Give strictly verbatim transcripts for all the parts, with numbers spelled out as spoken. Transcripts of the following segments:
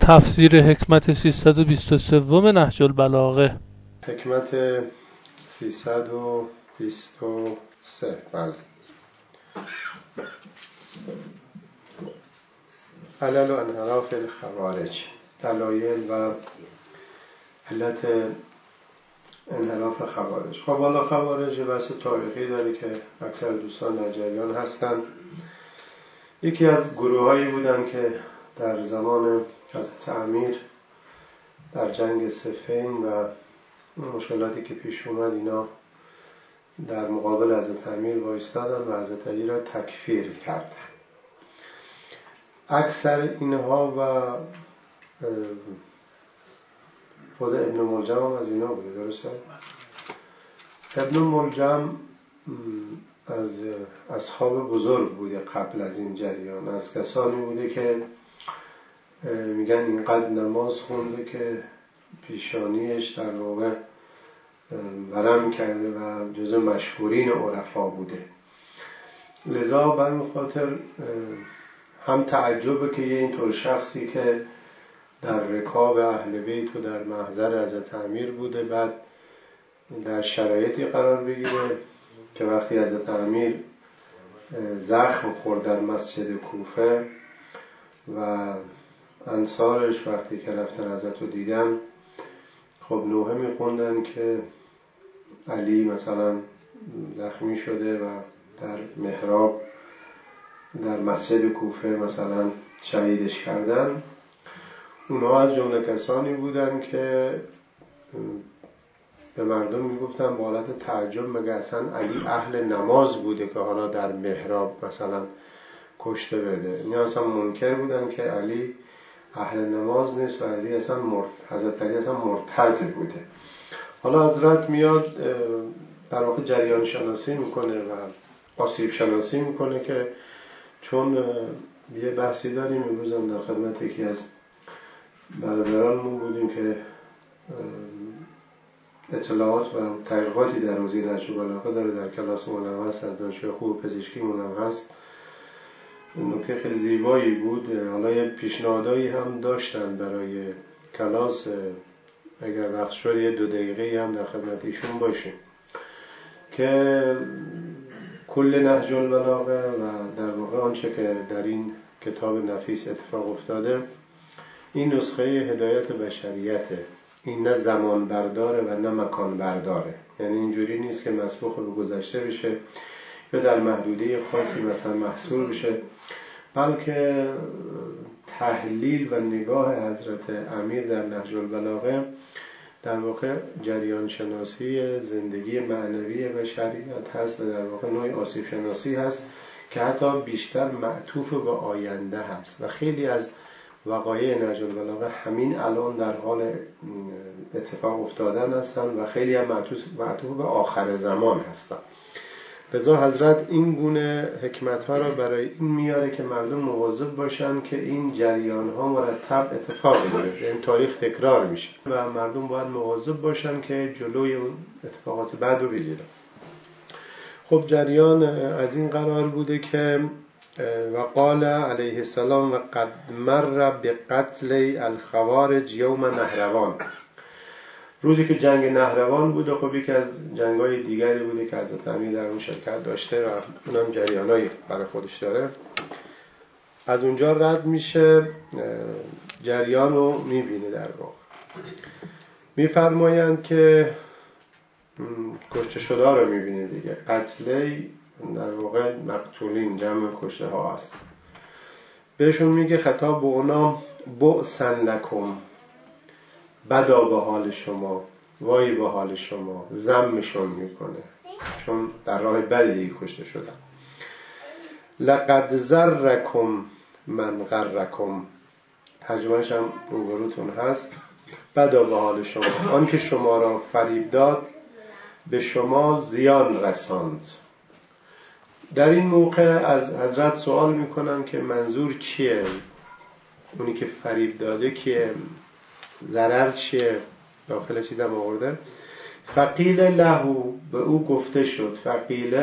تفسیر حکمت سیصد و بیست و سه نهج البلاغه. حکمت سیصد و بیست و سه. بله. علل و انحراف الخوارج، دلایل و علت انحراف خوارج. خب والا خوارج بحث تاریخی داره که اکثر دوستان در جریان هستند. یکی از گروهایی بودن که در زمان حضرت امیر در جنگ صفین و مشکلاتی که پیش اومد اینا در مقابل حضرت امیر وایستادن و حضرت علی را تکفیر کردن. اکثر اینها و خود ابن ملجم هم از اینا بوده، درسته؟ ابن ملجم از اصحاب بزرگ بوده قبل از این جریان، از کسانی بوده که میگن اینقدر نماز خونده که پیشانیش در واقع ورم کرده و جزو مشهورین عرفا بوده. لذا به این خاطر هم تعجبه که یه اینطور شخصی که در رکاب اهل بیت و در محضر حضرت امیر بوده بعد در شرایطی قرار بگیره که وقتی حضرت امیر زخم خورد در مسجد کوفه و انصارش وقتی که رفتن حضرت رو دیدن خب نوحه میخوندن که علی مثلا زخمی شده و در محراب در مسجد کوفه مثلا شهیدش کردن. اونها از جمله کسانی بودن که به مردم میگفتن با حالت تعجب مگه اصلا علی اهل نماز بوده که حالا در محراب مثلا کشته بده. اینا اصلا منکر بودن که علی اهل نماز نیست و علی اصلا مرتد، حضرت علی اصلا مرتد بوده. حالا حضرت میاد در واقع جریان شناسی میکنه و آسیب شناسی میکنه که چون یه بحثی داریم امروز هم در خدمت یکی از برادرانمون بودیم که اطلاعات و تحقیقاتی در حوزه نهج البلاغه داره، در کلاس مولم هست، از دانشجوی خوب پزشکی مولم هست. نکته خیلی زیبایی بود. حالا یه پیشنهادایی هم داشتن برای کلاس، اگر وقت شد یه دو دقیقه هم در خدمت ایشون باشیم که کل نهج البلاغه و در واقع آنچه که در این کتاب نفیس اتفاق افتاده این نسخه هدایت بشریته. این نه زمان برداره و نه مکان برداره، یعنی اینجوری نیست که مسبوق به گذشته بشه یا در محدوده خاصی مثلا محصور بشه، بلکه تحلیل و نگاه حضرت امیر در نهج البلاغه در واقع جریان شناسی زندگی معنوی بشریت هست و در واقع نوع آسیب شناسی هست که حتی بیشتر معطوف به آینده هست و خیلی از وقایع نهج البلاغه همین الان در حال اتفاق افتادن هستند و خیلی هم معطوف به آخر زمان هستند. لذا حضرت این گونه حکمت ها را برای این میاره که مردم مواظب باشن که این جریان ها مرتب اتفاق بیفته، این تاریخ تکرار میشه و مردم باید مواظب باشن که جلوی اون اتفاقات بعد رو بگیرن. خب جریان از این قرار بوده که وقال علیه السلام و قد مر بقتل الخوارج یوم نهروان، روزی که جنگ نهروان بوده. خب یکی از جنگ‌های دیگری بوده که حضرت امیر در اون شرکت داشته و اونم جریانایی برای خودش داره. از اونجا رد میشه، جریان رو میبینه. در واقع میفرمایند که کشته شده رو میبینه دیگه. قتلی در واقع مقتولین جمع کشته ها هست. بهشون میگه خطاب به اونا بؤسن لکم، بدا به حال شما، وای به حال شما، ذمشون میکنه چون در راه بدی کشته شدن. لقد زرکم من غرکم، ترجمهش هم روبروتون هست. بدا به حال شما، آن که شما را فریب داد به شما زیان رساند. در این موقع از حضرت سوال میکنن که منظور چیه؟ اونی که فریب داده کیه؟ ضرر چیه؟ داخل چی دم آورده؟ فقیل لهو، به او گفته شد. فقیل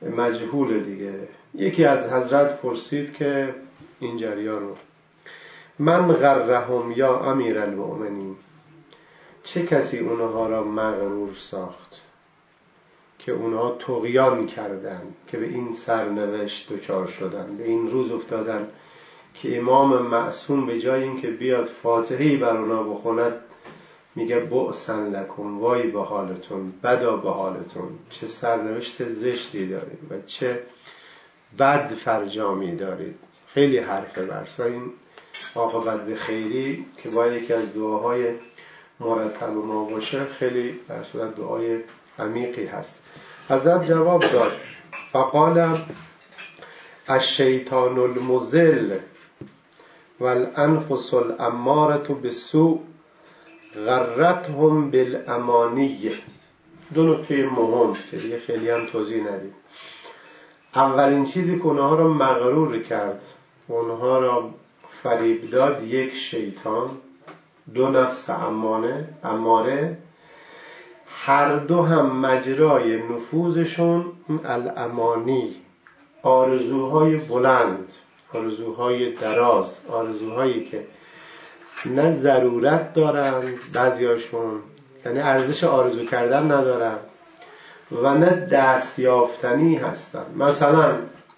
مجهول دیگه. یکی از حضرت پرسید که این جریان رو من غرهم یا امیر المؤمنین، چه کسی اونها را مغرور ساخت که اونها طغیان کردن که به این سرنوشت دچار شدن، به این روز افتادن که امام معصوم به جای این که بیاد فاتحه‌ای بر اونها بخوند میگه بؤسن لکم، وای به حالتون، بدا به حالتون، چه سرنوشت زشتی دارید و چه بد فرجامی دارید. خیلی حرفه برس و این عاقبت به خیری که باید یکی از دعاهای مرتب ما باشه، خیلی در صورت دعای عمیقی هست. حضرت جواب داد فقال الشیطان المضل والانفس الاماره بالسوء غرتهم بالامانی. دو نکته مهم که دیگه خیلی هم توضیح ندید. اولین چیزی که اونها را مغرور کرد، اونها را فریب داد، یک شیطان، دو نفس اماره اماره هر دو هم مجرای نفوذشون الامانی، آرزوهای بلند، آرزوهای دراز، آرزوهایی که نه ضرورت دارن بعضیاشون، یعنی ارزش آرزو کردن ندارن و نه دستیافتنی هستن. مثلا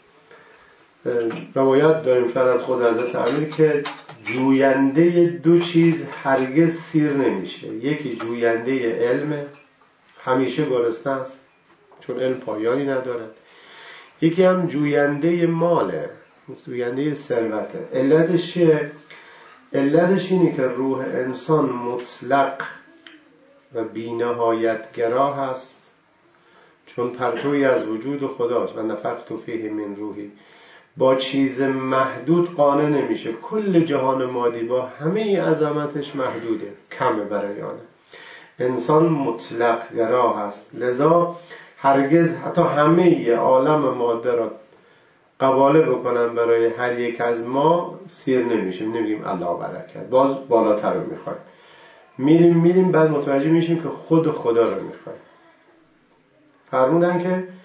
روایات داریم شاید خود حضرت امیر که جوینده دو چیز هرگز سیر نمیشه. یکی جوینده علم، همیشه گرسنه است چون علم پایانی نداره. یکی هم جوینده ماله، جوینده ثروته. علتش چیه؟ علتش اینه که روح انسان مطلق و بی‌نهایت گرا هست، چون پرتوی از وجود خداست و نفخت فیه من روحی. با چیز محدود قانع نمیشه. کل جهان مادی با همه عظمتش محدوده، کمه برای آن. انسان مطلق گرا هست، لذا هرگز حتی همه عالم ماده را قباله بکنن برای هر یک از ما سیر نمیشیم. نمیگیم الله برکت، باز بالاتر رو میخوایم، میریم میریم بعد متوجه میشیم که خود خدا رو میخوایم. فرمودن که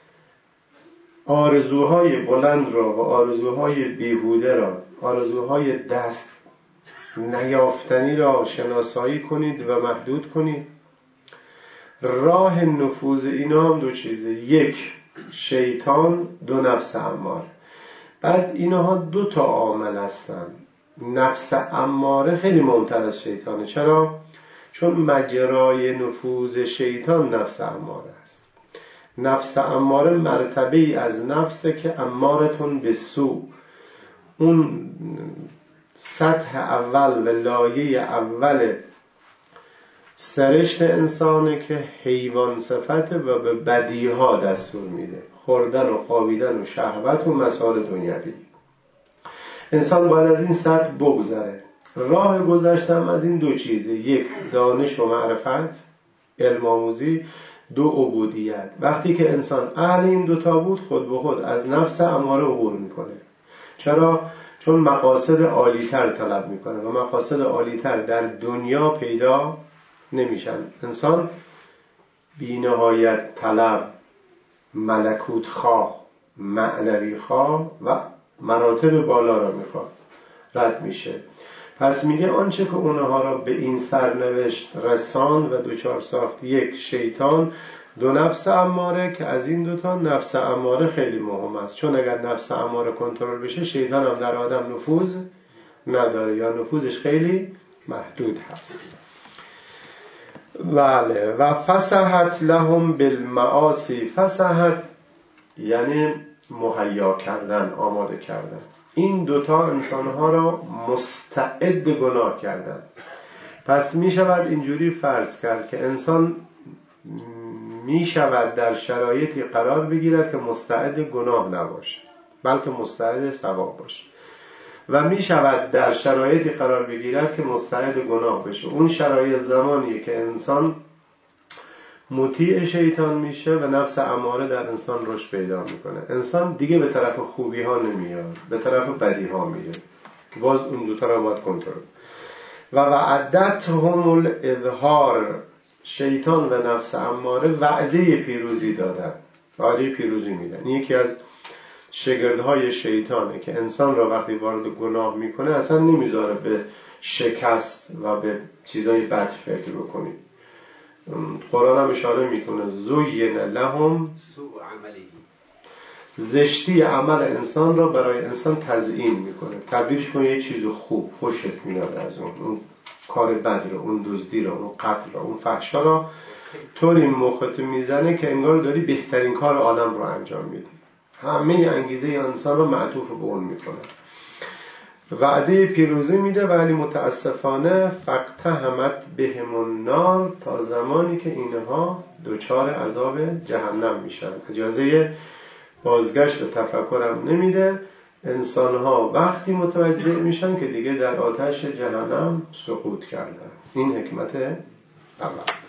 آرزوهای بلند را و آرزوهای بیهوده را، آرزوهای دست نیافتنی را شناسایی کنید و محدود کنید. راه نفوذ اینا هم دو چیزه، یک شیطان، دو نفس اماره. بعد اینها دو تا عامل هستن. نفس اماره خیلی مهمتر از شیطانه. چرا؟ چون مجرای نفوذ شیطان نفس اماره است. نفس اماره مرتبه ای از نفسه که امارتون به سو، اون سطح اول و لایه اول سرشت انسانه که حیوان صفته و به بدیها دستور میده، خوردن و خوابیدن و شهوت و مسائل دنیوی. انسان باید از این سطح بگذره. راه گذشتن از این دو چیزه، یک دانش و معرفت، علم آموزی، دو عبودیت. وقتی که انسان اهل این دوتا بود، خود به خود از نفس اماره عبور میکنه. چرا؟ چون مقاصد عالی‌تر طلب میکنه و مقاصد عالی‌تر در دنیا پیدا نمیشن. انسان بی‌نهایت طلب، ملکوت خواه، معنوی خواه و مراتب بالا را میخواد، رد میشه. پس میگه آنچه که اونها را به این سرنوشت رسان و دوچار ساخت، یک شیطان، دو نفس اماره، که از این دوتا نفس اماره خیلی مهم است. چون اگر نفس اماره کنترل بشه، شیطان هم در آدم نفوذ نداره یا نفوذش خیلی محدود هست. بله. و فسحت لهم بالمعاصی. فسحت یعنی مهیا کردن، آماده کردن. این دوتا انسانها را مستعد گناه کردن. پس می شود اینجوری فرض کرد که انسان می شود در شرایطی قرار بگیرد که مستعد گناه نباشه، بلکه مستعد ثواب باشه، و می شود در شرایطی قرار بگیرد که مستعد گناه بشه. اون شرایط زمانیه که انسان مطیع شیطان میشه و نفس اماره در انسان رشد پیدا میکنه. انسان دیگه به طرف خوبی ها نمیاد، به طرف بدی ها میره، که باز اون دوتا را باید کنترل. و وعدتهم الاظهار. شیطان و نفس اماره وعده پیروزی دادن، وعده پیروزی میدن. یکی از شگردهای شیطانه که انسان را وقتی وارد گناه میکنه اصلا نمیذاره به شکست و به چیزای بد فکر بکنی. قرآن هم اشاره میکنه زوین لهم زشتی عمل انسان را برای انسان تزیین میکنه، تبدیلش کنه یه چیز خوب، خوشت میاد از اون اون کار بد رو، اون دزدی رو، اون قتل رو، اون فحشا رو طوری مخت میزنه که انگار داری بهترین کار عالم رو انجام میدی. همه انگیزه انسان رو معطوف به اون میکنه. وعده پیروزی میده ولی متاسفانه فقتهمت بهم النار، تا زمانی که اینها دچار عذاب جهنم میشن. اجازه بازگشت و تفکرم نمیده. انسانها وقتی متوجه میشن که دیگه در آتش جهنم سقوط کردن. این حکمت اول.